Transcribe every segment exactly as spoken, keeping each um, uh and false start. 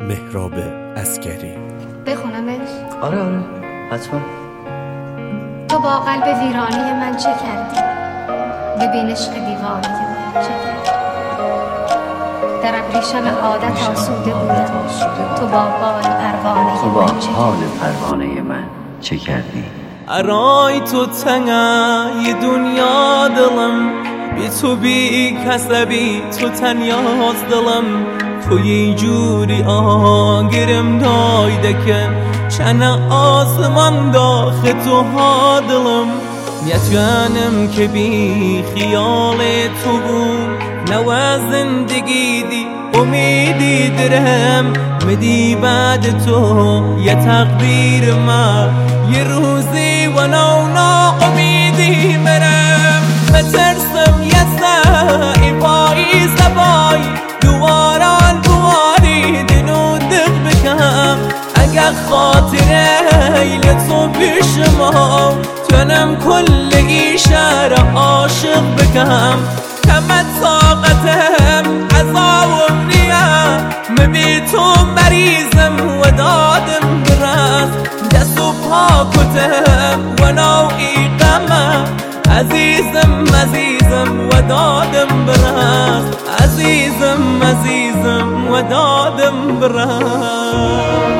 مهراب عسگری. بخونمش؟ آره آره حتما. تو با قلب ویرانی من چه کردی؟ ببین عشق دیوانه من چه کردی؟ در ابریشم عادت آسوده بودم، تو با بال پروانه تو با من چه حال کردی؟ پروانه من چه کردی؟ ارای تو تنگه دنیا دلم، بی تو بی کسبی تو تنیاز دلم. تو یه جوری آگرم دایده که چنه آسمان داخل تو ها دلم. نتوانم که بی خیال تو بوم، نو زندگی دی امیدی درم. مدی بعد تو یه تقدیر ما، یه روزی و نو نا امیدی مرم. بترسم یه سعی پایی سبایی، دواران دواری دنو دق بکم. اگر خاطر ایل تو پیش ما، تنم کل ایشار عاشق بکم. کمت طاقتم عذابم نیا، مبی تو مریضم و دادم برس. دست و پا کتم و نوعی غمم، عزیزم عزیزم و دادم برس. عزیزم عزیزم و دادم برس.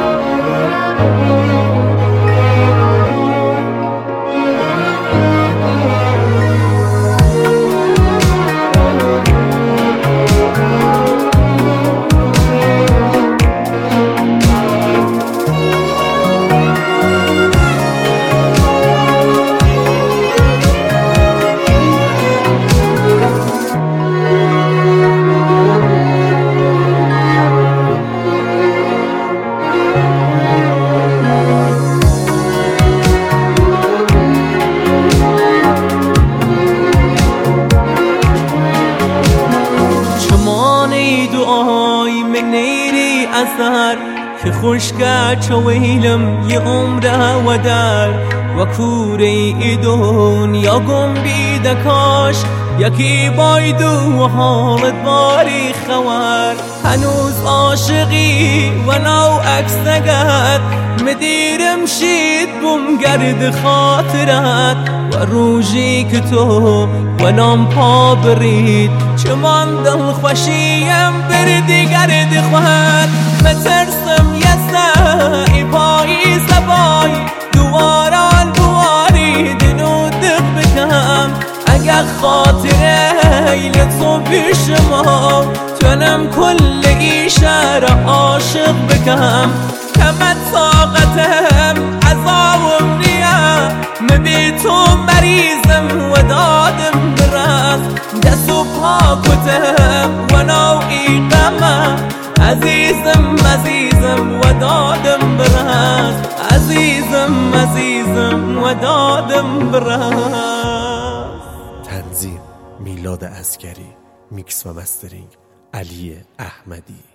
دعای من نیری اثر که خوشگه چویلم یه عمره و در و کوره ای دنیا گم بیده. کاش یکی بایدو و حالت باری خوار. هنوز عاشقی و نو عکس نگرد، مدیرم شید بم گرد خاطرت. و روژی که تو و نام پا برید، چمان دل خوشیم بردی گرد خواهد. مترسم یه سعی پایی سبایی، دواران دواری دنو دق بکم. اگر خاطر ایل تو پیش ما، تنم کل ایشار عاشق بکم. کمت طاقتم عذابم نیا، مبی تو مریضم و دادم برس. دست و پا کتم و نوعی غمم، عزیزم عزیزم و دادم برس. عزیزم عزیزم و دادم برس. تنظیم میلاد عسگری، میکس و مسترینگ علی احمدی.